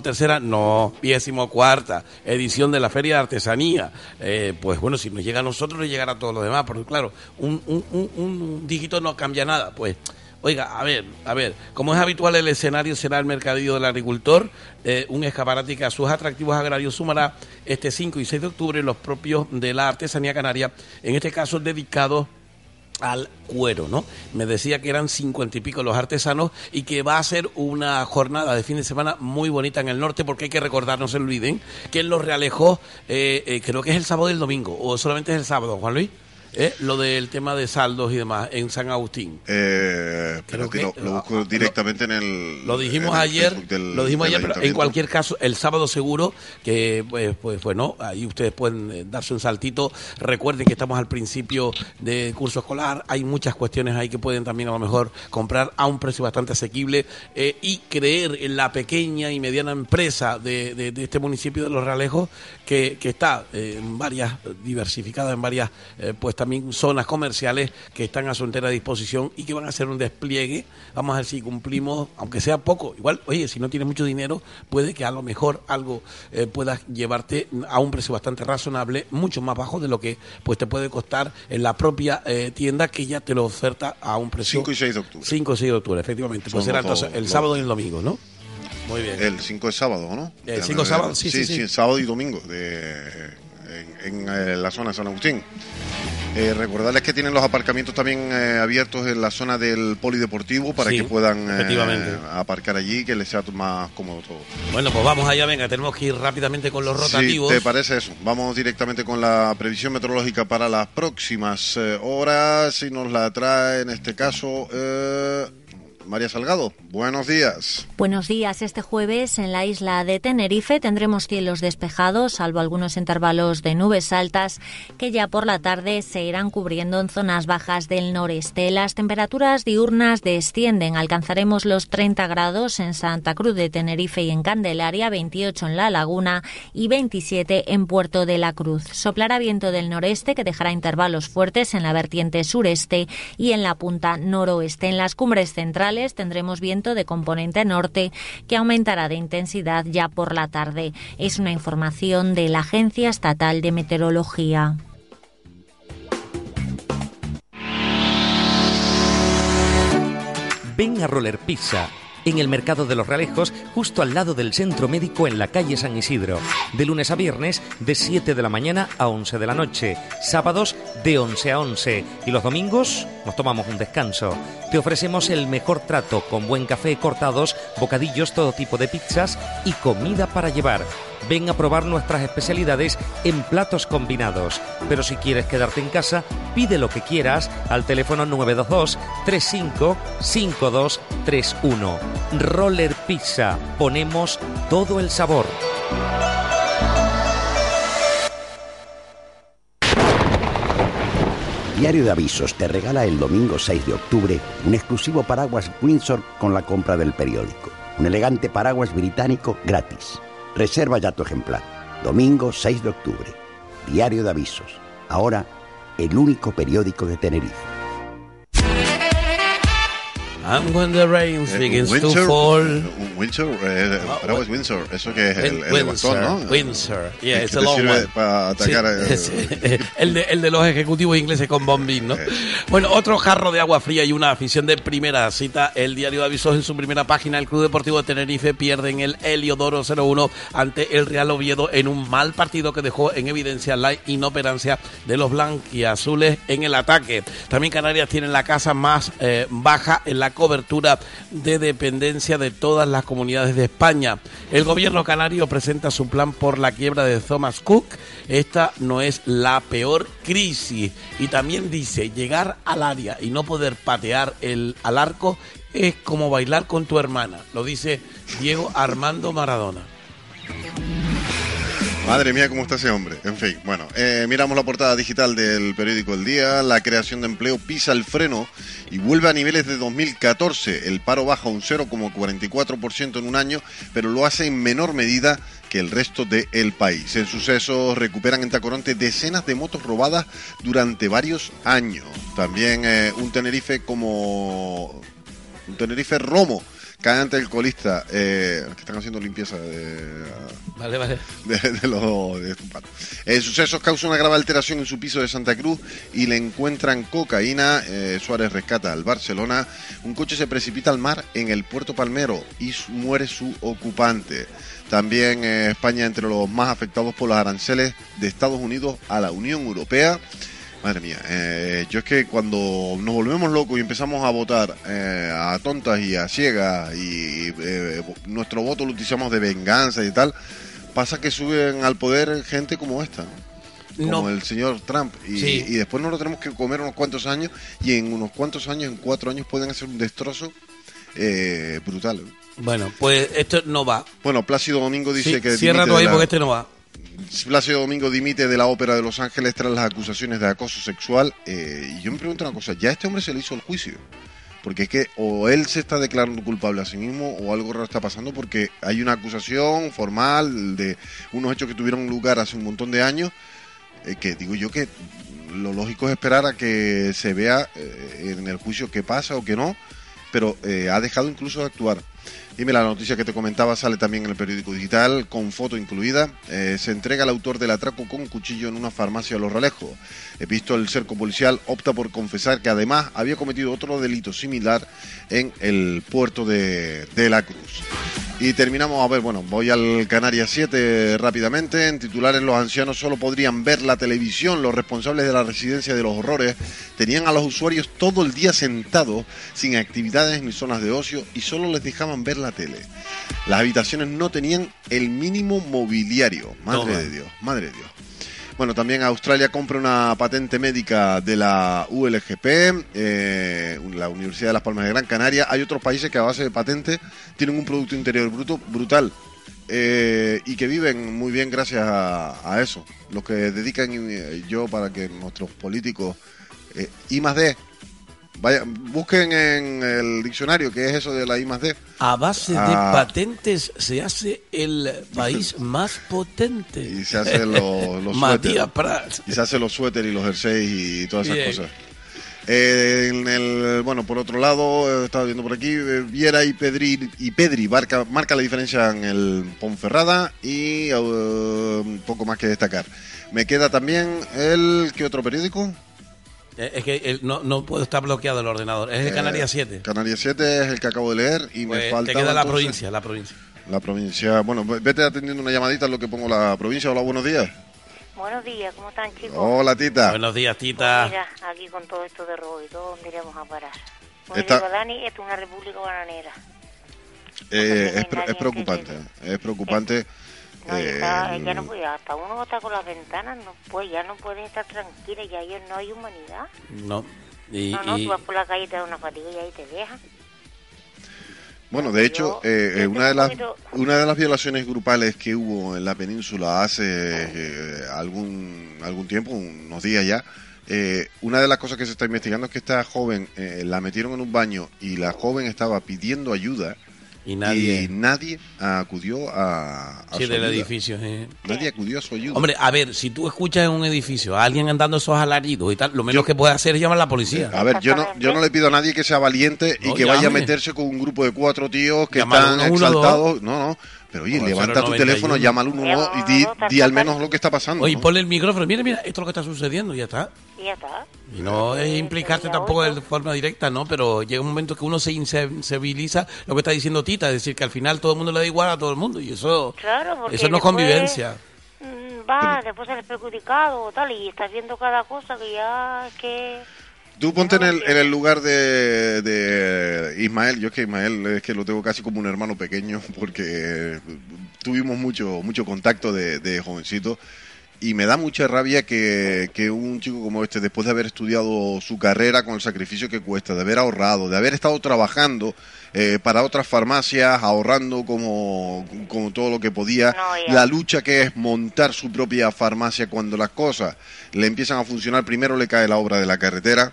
24ª edición de la Feria de Artesanía. Pues bueno, si nos llega a nosotros, nos llegará a todos los demás, porque claro, un dígito no cambia nada. Pues, oiga, a ver, como es habitual, el escenario será el mercadillo del agricultor, un escaparate que a sus atractivos agrarios sumará este 5 y 6 de octubre los propios de la artesanía canaria, en este caso dedicados al cuero, ¿no? Me decía que eran 50 y pico los artesanos y que va a ser una jornada de fin de semana muy bonita en el norte, porque hay que recordar, no se olviden, que en Los Realejos creo que es el sábado y el domingo, o solamente es el sábado, Juan Luis. Lo del tema de saldos y demás en San Agustín. Creo que lo busco directamente en el. Lo dijimos ayer, pero en cualquier caso, el sábado seguro que, pues bueno, ahí ustedes pueden darse un saltito. Recuerden que estamos al principio de curso escolar, hay muchas cuestiones ahí que pueden también a lo mejor comprar a un precio bastante asequible y creer en la pequeña y mediana empresa de este municipio de Los Realejos que está diversificada en varias pues también zonas comerciales que están a su entera disposición y que van a hacer un despliegue. Vamos a ver si cumplimos, aunque sea poco. Igual, oye, si no tienes mucho dinero, puede que a lo mejor algo puedas llevarte a un precio bastante razonable, mucho más bajo de lo que pues te puede costar en la propia tienda, que ya te lo oferta a un precio. 5 y 6 de octubre. 5 y 6 de octubre, efectivamente. Pues será entonces el sábado y el domingo, ¿no? Muy bien. El 5 es sábado, ¿no? El 5 es sábado, sí. Sábado y domingo en la zona de San Agustín. Recordarles que tienen los aparcamientos también abiertos en la zona del polideportivo para que puedan aparcar allí, que les sea más cómodo todo. Bueno, pues vamos allá, venga, tenemos que ir rápidamente con los rotativos. ¿Te parece eso? Vamos directamente con la previsión meteorológica para las próximas horas, y nos la trae en este caso María Salgado. Buenos días. Buenos días. Este jueves en la isla de Tenerife tendremos cielos despejados, salvo algunos intervalos de nubes altas que ya por la tarde se irán cubriendo en zonas bajas del noreste. Las temperaturas diurnas descienden. Alcanzaremos los 30 grados en Santa Cruz de Tenerife y en Candelaria, 28 en La Laguna y 27 en Puerto de la Cruz. Soplará viento del noreste que dejará intervalos fuertes en la vertiente sureste y en la punta noroeste. En las cumbres centrales tendremos viento de componente norte que aumentará de intensidad ya por la tarde. Es una información de la Agencia Estatal de Meteorología. Ven a Roller Pizza, en el Mercado de los Realejos, justo al lado del Centro Médico en la calle San Isidro. De lunes a viernes, de 7 de la mañana a 11 de la noche. Sábados, de 11 a 11. Y los domingos, nos tomamos un descanso. Te ofrecemos el mejor trato, con buen café, cortados, bocadillos, todo tipo de pizzas y comida para llevar. Ven a probar nuestras especialidades en platos combinados. Pero si quieres quedarte en casa, pide lo que quieras al teléfono 922 35 52 31. Roller Pizza. Ponemos todo el sabor. Diario de Avisos te regala el domingo 6 de octubre un exclusivo paraguas Windsor con la compra del periódico. Un elegante paraguas británico gratis. Reserva ya tu ejemplar. Domingo 6 de octubre. Diario de Avisos. Ahora, el único periódico de Tenerife. And when the rain begins to fall. Un Windsor, paraguas Windsor, eso que es el de bastón, ¿no? Windsor, yeah, que it's a long one. Para atacar el de los ejecutivos ingleses con bombín, ¿no? Bueno, otro jarro de agua fría y una afición de primera. Cita el Diario de Avisos en su primera página. El Club Deportivo de Tenerife pierde en el Heliodoro 0-1 ante el Real Oviedo en un mal partido que dejó en evidencia la inoperancia de los blanquiazules en el ataque. También Canarias tiene la casa más baja en la cobertura de dependencia de todas las comunidades de España. El gobierno canario presenta su plan por la quiebra de Thomas Cook. Esta no es la peor crisis. Y también dice, llegar al área y no poder patear al arco es como bailar con tu hermana. Lo dice Diego Armando Maradona. Madre mía, cómo está ese hombre. En fin, bueno, miramos la portada digital del periódico El Día. La creación de empleo pisa el freno y vuelve a niveles de 2014. El paro baja un 0,44% en un año, pero lo hace en menor medida que el resto del país. En Sucesos recuperan en Tacoronte decenas de motos robadas durante varios años. También un Tenerife Romo cae ante el colista, que están haciendo limpieza Vale. de Sucesos causa una grave alteración en su piso de Santa Cruz y le encuentran cocaína. Suárez rescata al Barcelona. Un coche se precipita al mar en el Puerto Palmero y muere su ocupante. También España entre los más afectados por los aranceles de Estados Unidos a la Unión Europea. Madre mía, yo es que cuando nos volvemos locos y empezamos a votar a tontas y a ciegas y nuestro voto lo utilizamos de venganza y tal, pasa que suben al poder gente como esta, ¿no? Como el señor Trump y después nos lo tenemos que comer unos cuantos años y en unos cuantos años, en 4 años pueden hacer un destrozo brutal. Bueno, pues esto no va. Bueno, Plácido Domingo dice que... Cierra tú ahí porque este no va. Plácido Domingo dimite de la Ópera de Los Ángeles tras las acusaciones de acoso sexual. Y yo me pregunto una cosa, ¿ya a este hombre se le hizo el juicio? Porque es que o él se está declarando culpable a sí mismo o algo raro está pasando, porque hay una acusación formal de unos hechos que tuvieron lugar hace un montón de años, que digo yo que lo lógico es esperar a que se vea en el juicio qué pasa o qué no, pero ha dejado incluso de actuar. Dime, la noticia que te comentaba sale también en el periódico digital, con foto incluida. Se entrega al autor del atraco con cuchillo en una farmacia de Los Realejos. Visto el cerco policial, opta por confesar que además había cometido otro delito similar en el puerto de La Cruz. Y terminamos, a ver, bueno, voy al Canarias 7 rápidamente. En titulares, los ancianos solo podrían ver la televisión. Los responsables de la Residencia de los Horrores tenían a los usuarios todo el día sentados, sin actividades ni zonas de ocio, y solo les dejaban ver la tele. Las habitaciones no tenían el mínimo mobiliario. Madre de Dios. Bueno, también Australia compra una patente médica de la ULGP, la Universidad de Las Palmas de Gran Canaria. Hay otros países que a base de patente tienen un Producto Interior Bruto brutal y que viven muy bien gracias a eso. Los que dedican yo para que nuestros políticos I+D, busquen en el diccionario qué es eso de la I+D. A base de patentes se hace el país más potente. Y se hacen los Matías Prats. Y se hacen los suéteres y los jerseys y todas esas cosas. Bueno, por otro lado, estaba viendo por aquí, Viera y Pedri marca la diferencia en el Ponferrada y poco más que destacar. Me queda también ¿qué otro periódico? Es que no puedo estar bloqueado el ordenador. Es el Canarias 7. Canarias 7 es el que acabo de leer y pues me falta. Te queda la entonces, provincia. La provincia. Bueno, vete atendiendo una llamadita en lo que pongo la provincia. Hola, buenos días. Buenos días, ¿cómo están, chicos? Hola, Tita. Buenos días, Tita. Pues mira, aquí con todo esto de robo y todo, ¿dónde iremos a parar? Pues digo, Dani, esto es una república bananera. Es preocupante. Es preocupante. No, ya no puede, hasta uno está con las ventanas, ya no pueden estar tranquilos, ya no hay humanidad. No. Tú vas por la calle y te da una fatiga y ahí te dejan. Bueno, de hecho, una de las violaciones grupales que hubo en la península hace algún tiempo, unos días ya, Una de las cosas que se está investigando es que esta joven la metieron en un baño y la joven estaba pidiendo ayuda y nadie acudió a su del ayuda. edificio. Nadie acudió a su ayuda. Hombre, a ver, si tú escuchas en un edificio a alguien andando esos alaridos y tal, lo menos que puede hacer es llamar a la policía. A ver, yo no le pido a nadie que sea valiente y que vaya a meterse con un grupo de 4 tíos que están exaltados. No. Pero oye, levanta tu teléfono, llama al 112 y di al menos lo que está pasando. Oye, ponle el micrófono. Mira, esto es lo que está sucediendo y ya está. Y ya está. Y no es implicarte tampoco de forma directa, ¿no? Pero llega un momento que uno se insensibiliza lo que está diciendo Tita, es decir, que al final todo el mundo le da igual a todo el mundo y eso, claro, eso no es convivencia. Después eres perjudicado o tal, y estás viendo cada cosa que ya es que... Tú ponte en el lugar de Ismael. Yo es que Ismael es que lo tengo casi como un hermano pequeño porque tuvimos mucho contacto de jovencito y me da mucha rabia que un chico como este, después de haber estudiado su carrera con el sacrificio que cuesta, de haber ahorrado, de haber estado trabajando para otras farmacias, ahorrando como todo lo que podía, la lucha que es montar su propia farmacia cuando las cosas le empiezan a funcionar, primero le cae la obra de la carretera,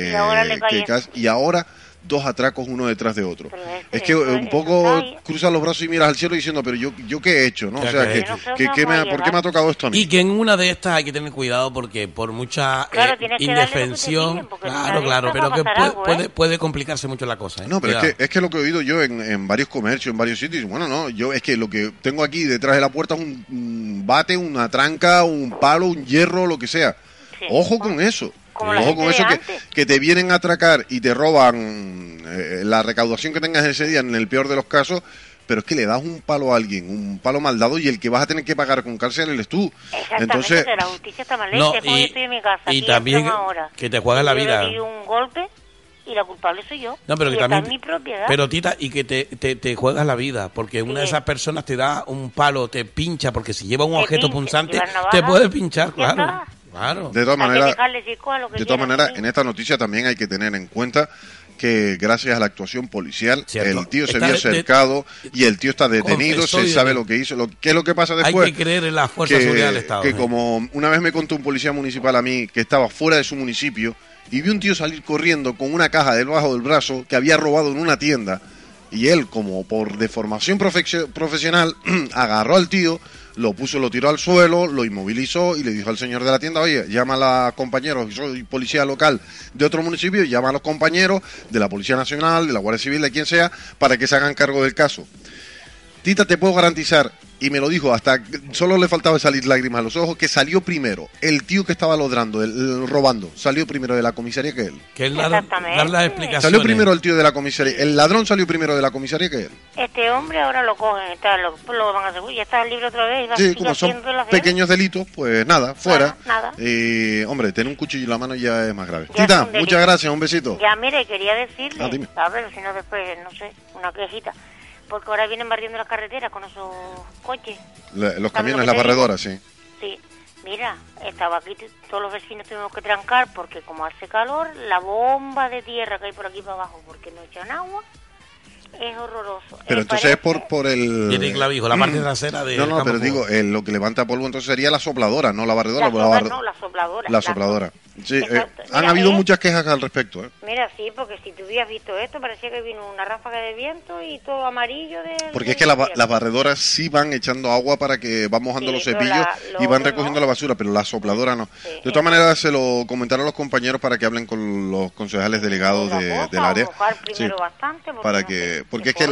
y ahora 2 atracos uno detrás de otro. Es que un poco cruzas los brazos y miras al cielo diciendo, pero yo qué he hecho, ¿no? O sea, ¿por qué me ha tocado esto a mí? Y que en una de estas hay que tener cuidado porque por mucha indefensión, claro, pero que puede complicarse mucho la cosa. No, pero es que lo que he oído yo en varios comercios, en varios sitios, bueno, no, yo es que lo que tengo aquí detrás de la puerta es un bate, una tranca, un palo, un hierro, lo que sea. Ojo con eso. Ojo con eso que te vienen a atracar y te roban la recaudación que tengas ese día en el peor de los casos, pero es que le das un palo a alguien, un palo mal dado y el que vas a tener que pagar con cárcel eres tú. Entonces, la justicia está mal hecha. Yo estoy en mi casa y también que te juegas la vida. Yo le di un golpe y la culpable soy yo. No, pero y que también, está en mi propiedad. Pero Tita, y que te juegas la vida, porque una de esas personas te da un palo, te pincha, porque si lleva un objeto punzante, te puede pinchar, claro. Claro. De todas maneras, en esta noticia también hay que tener en cuenta que gracias a la actuación policial, el tío se vio acercado y el tío está detenido, se sabe lo que hizo. ¿Qué es lo que pasa después? Hay que creer en la fuerza de seguridad del Estado. Que como una vez me contó un policía municipal a mí que estaba fuera de su municipio y vio un tío salir corriendo con una caja debajo del brazo que había robado en una tienda y él, como por deformación profesional, agarró al tío, lo tiró al suelo, lo inmovilizó y le dijo al señor de la tienda, oye, llama a los compañeros, soy policía local de otro municipio, y llama a los compañeros de la Policía Nacional, de la Guardia Civil, de quien sea, para que se hagan cargo del caso. Tita, te puedo garantizar, y me lo dijo, hasta solo le faltaba salir lágrimas a los ojos, que salió primero el tío que estaba ladrando, robando, salió primero de la comisaría que él. Que él dar las explicaciones. Salió primero el tío de la comisaría, el ladrón salió primero de la comisaría que él. Este hombre ahora lo cogen, lo van a hacer, ya está libre otra vez. Sí, como son pequeños delitos, pues nada, fuera. Nada. Y, hombre, tener un cuchillo en la mano ya es más grave. Tita, muchas gracias, un besito. Ya, mire, quería decirle, dime. a ver, si no después, no sé, una quejita. Porque ahora vienen barriendo las carreteras con esos coches. Los camiones, las barredoras, sí. Sí. Mira, estaba aquí, todos los vecinos tuvimos que trancar porque como hace calor, la bomba de tierra que hay por aquí para abajo, porque no echan agua, es horroroso. Pero entonces es por el... Tiene clavijo, la parte trasera de... No, pero digo, lo que levanta polvo entonces sería la sopladora, no la barredora. La sopladora. La sopladora. Sí, han habido muchas quejas al respecto. Mira, sí, porque si tú hubieras visto esto, parecía que vino una ráfaga de viento y todo amarillo. Porque es que las barredoras sí van echando agua para que van mojando los cepillos y van recogiendo la basura, pero la sopladora no. Sí, de todas maneras, se lo comentaron a los compañeros para que hablen con los concejales delegados del área. Bastante porque es que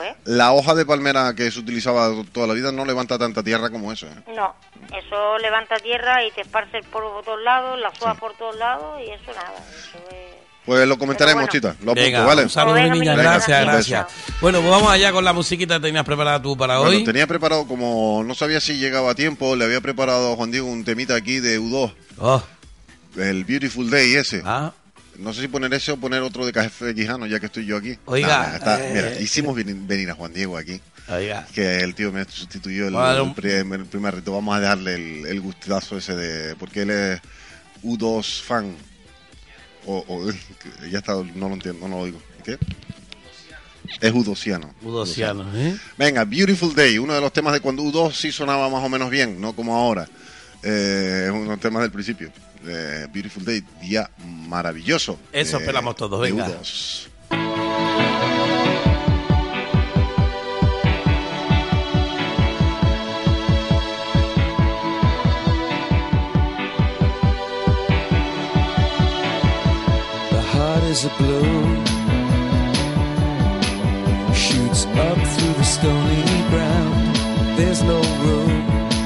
la hoja de palmera que se utilizaba toda la vida no levanta tanta tierra como eso. No, eso levanta tierra y te esparce el polvo por todos lados, la suba por todos lados y eso nada. Eso es... Pues lo comentaremos, Tita. Lo apunto, ¿vale? Un saludo, niña. Gracias. Bueno, pues vamos allá con la musiquita que tenías preparada tú para hoy. Tenía preparado, como no sabía si llegaba a tiempo, le había preparado a Juan Diego un temita aquí de U2. El Beautiful Day ese. No sé si poner ese o poner otro de Café Quijano, ya que estoy yo aquí. Oiga. Mira, hicimos venir a Juan Diego aquí. Oiga. Que el tío me sustituyó el primer reto. Vamos a dejarle el gustazo ese porque él es U2 fan. Ya está, no lo entiendo, no lo oigo. ¿Qué? Es udosiano. Venga, Beautiful Day, uno de los temas de cuando U2 sí sonaba más o menos bien, no como ahora. Es uno de los temas del principio. Beautiful Day, día maravilloso. Eso esperamos todos, venga. U2. Is a blue shoots up through the stony ground. There's no room,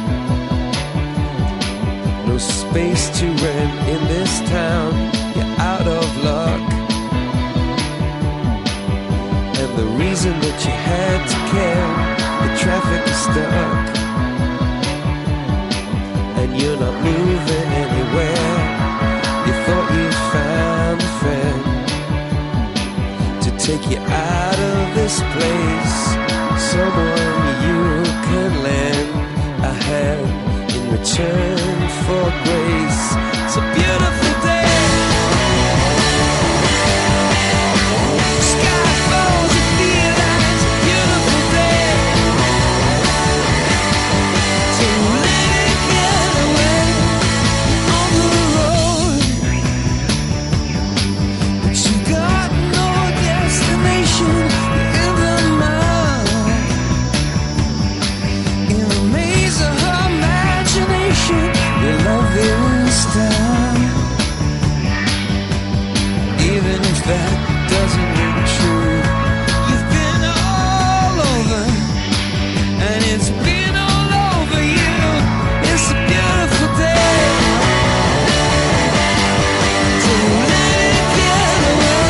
no space to rent in this town. You're out of luck, and the reason that you had to care, the traffic is stuck, and you're not moving anywhere. You thought you found a friend take you out of this place, someone you can lend a hand in return for grace. It's a beautiful day. Sky falls, you feel that it's a beautiful day. So let it get away on the road, but you got destination in the mind, in the maze of her imagination. Your love is time, even if that doesn't ring true. You've been all over, and it's been all over you. It's a beautiful day. So let it get away.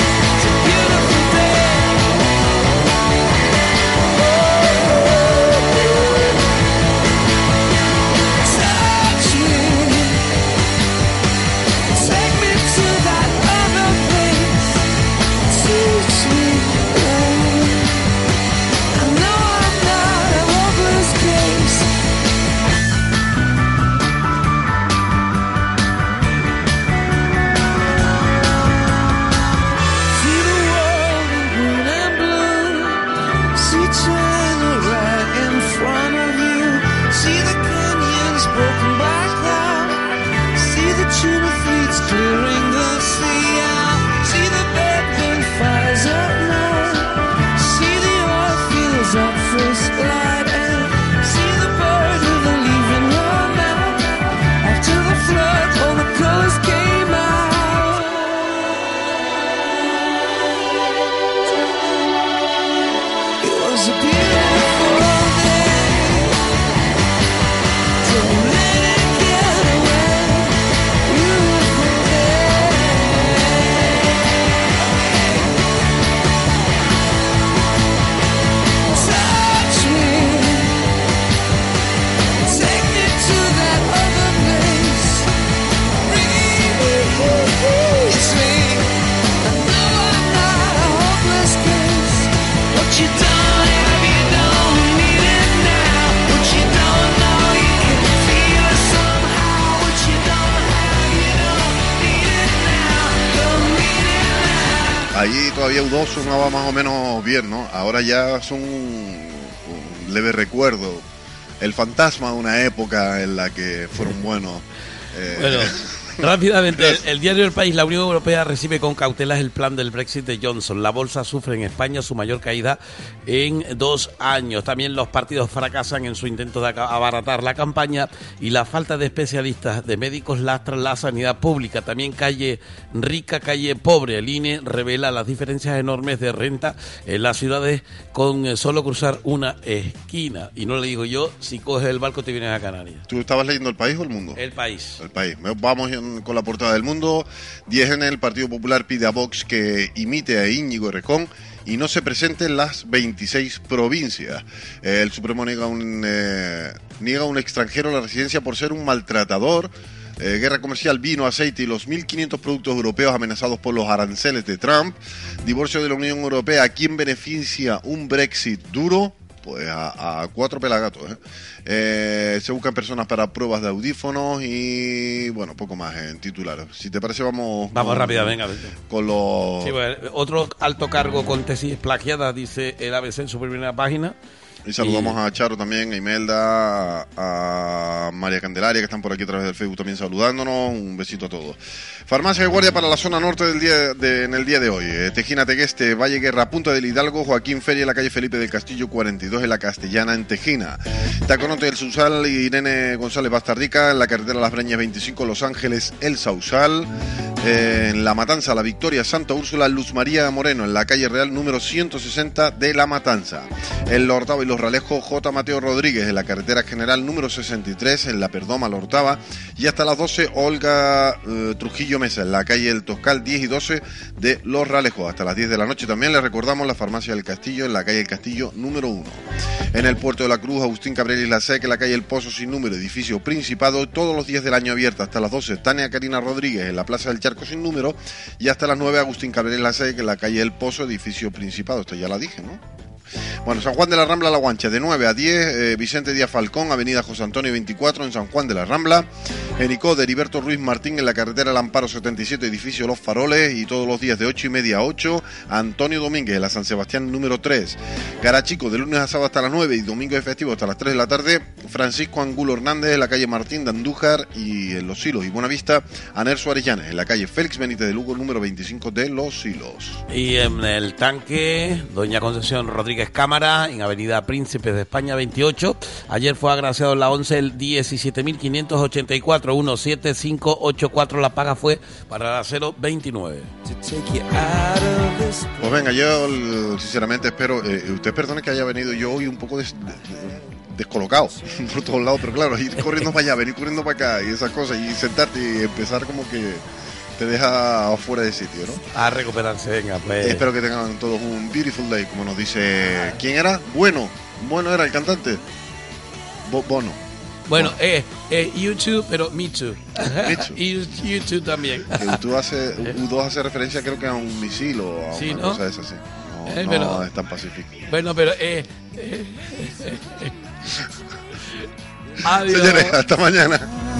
Allí todavía U2 sonaba más o menos bien, ¿no? Ahora ya son un leve recuerdo, el fantasma de una época en la que fueron buenos. Bueno, rápidamente, el diario El País: la Unión Europea recibe con cautelas el plan del Brexit de Johnson. La bolsa sufre en España su mayor caída en 2 años. También los partidos fracasan en su intento de abaratar la campaña, y la falta de especialistas, de médicos, lastra la sanidad pública. También calle rica, calle pobre. El INE revela las diferencias enormes de renta en las ciudades con solo cruzar una esquina. Y no le digo yo, si coges el barco te vienes a Canarias. ¿Tú estabas leyendo El País o El Mundo? El País. El País. Vamos con la portada del Mundo. 10 en el Partido Popular pide a Vox que imite a Íñigo Errejón y no se presente en las 26 provincias. El Supremo niega a un extranjero la residencia por ser un maltratador. Guerra comercial, vino, aceite y los 1.500 productos europeos amenazados por los aranceles de Trump. Divorcio de la Unión Europea. ¿A quién beneficia un Brexit duro? Pues a 4 pelagatos. Se buscan personas para pruebas de audífonos y bueno, poco más en titulares. Si te parece, vamos rápida, venga. Con los... Sí, bueno, otro alto cargo con tesis plagiadas, dice el ABC en su primera página. Y saludamos a Charo también, a Imelda, a María Candelaria, que están por aquí a través del Facebook también saludándonos. Un besito a todos. Farmacia de guardia para la zona norte en el día de hoy. Tejina, Tegueste, Valle Guerra, Punta del Hidalgo, Joaquín Feria, en la calle Felipe del Castillo 42, en la Castellana, en Tejina. Taconote del Sausal y Irene González Bastarrica, en la carretera Las Breñas 25, Los Ángeles, El Sausal. En La Matanza, La Victoria, Santa Úrsula, Luz María Moreno, en la calle Real número 160 de La Matanza. En La Ortava y Los Ralejos, J. Mateo Rodríguez, en la carretera general número 63, en La Perdoma, La Ortava. Y hasta las 12, Olga Trujillo Mesa, en la calle El Toscal 10 y 12 de Los Ralejos. Hasta las 10 de la noche también les recordamos la farmacia del Castillo, en la calle El Castillo número 1. En el Puerto de la Cruz, Agustín Cabrera y La Sec, en la calle El Pozo sin número, edificio Principado, todos los días del año abierta hasta las 12. Tania Karina Rodríguez, en la Plaza del Charco sin número, y hasta las 9, Agustín Cabrera y La Sec, en la calle El Pozo, edificio Principado. Esto ya la dije, ¿no? Bueno, San Juan de la Rambla, La Guancha, de 9 a 10, Vicente Díaz Falcón, avenida José Antonio 24, en San Juan de la Rambla. En Icod, Heriberto Ruiz Martín, en la carretera El Amparo 77, edificio Los Faroles, y todos los días de 8:30 a 8, Antonio Domínguez, en la San Sebastián número 3. Garachico, de lunes a sábado hasta las 9 y domingo de festivo hasta las 3 de la tarde. Francisco Angulo Hernández, en la calle Martín de Andújar y en Los Silos y Buenavista. Aner Suárez Llanes, en la calle Félix Benítez de Lugo número 25 de Los Silos. Y en el Tanque, doña Concepción Rodríguez Cámara, en avenida Príncipes de España 28. Ayer fue agraciado en la 11 el 17.584, 17584. La paga fue para la 029. Pues venga, yo sinceramente espero, usted perdone que haya venido yo hoy un poco descolocado por todos lados, pero claro, ir corriendo para allá, venir corriendo para acá y esas cosas, y sentarte y empezar como que te deja fuera de sitio, ¿no? A recuperarse, venga, pues. Espero que tengan todos un beautiful day, como nos dice... ¿Quién era? Bueno era el cantante. Bono. Bueno, YouTube, pero Me Too. Y YouTube también. U2 hace referencia, creo que a un misil o a sí, una cosa de esa, sí. No, pero, es tan pacífico. Bueno, pero... Adiós. Señores, hasta mañana.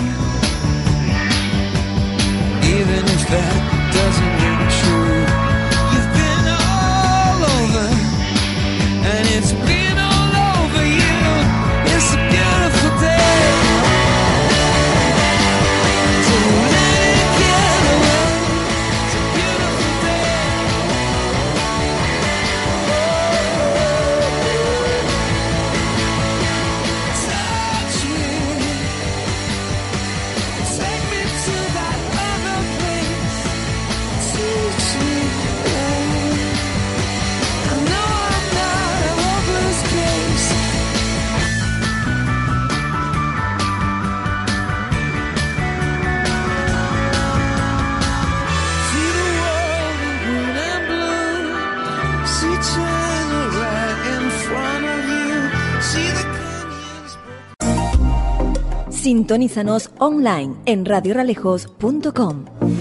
Even if that doesn't ring true, you've been all over, and it's been all over you. It's a beautiful day. So let it get away. It's a beautiful day. Touch me, take me to that other place. Teach me, I know I'm not a hopeless case. See the world in green and blue. See China right in front of you. See the canyons. Sintonízanos online en radioralejos.com.